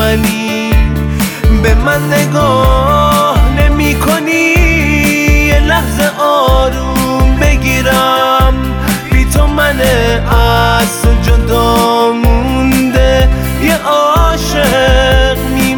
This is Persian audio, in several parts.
منی، به من نگاه نمی کنی، یه لحظه آروم بگیرم، بی تو من از تو جدا مونده، یه عاشق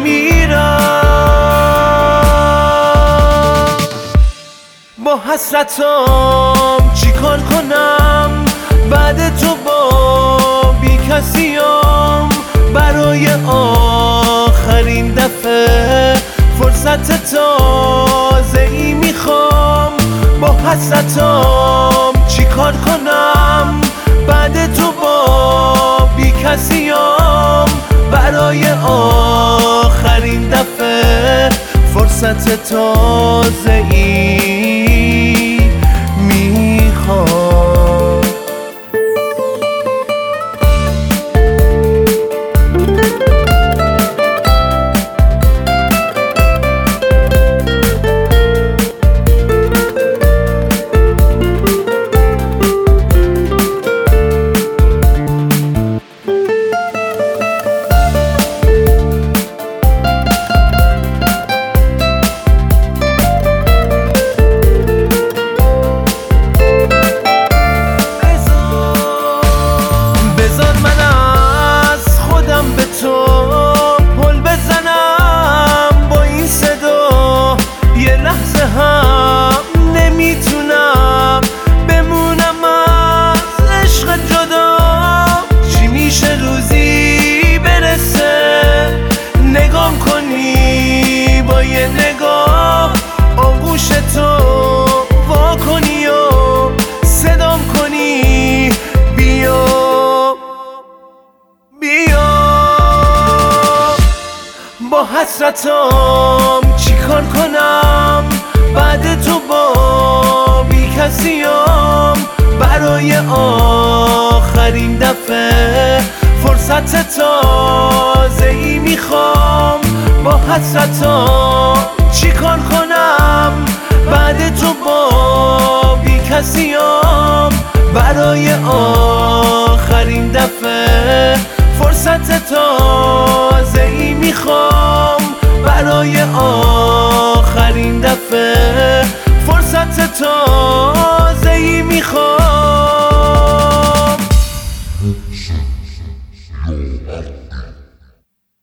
میمیرم. با حسرتام چی کار کنم، بعد تو با بی کسیم، برای آخرین دفعه فرصت تازه ای میخوام. با حسرتام چی کار کنم، بعد تو با بی کسیم، برای آخرین دفعه فرصت تازه ای میخوام. یه نگاه آغوش تو وا کنی و صدام کنی، بیا بیا. با حسرتام چی کار کنم، بعد تو با بی کسیم، برای آخرین دفعه فرصت تازه ای میخوام. با حسرتام چی کار کنم، بعد تو با بی کسیم، برای آخرین دفعه فرصت تازه ای میخوام، برای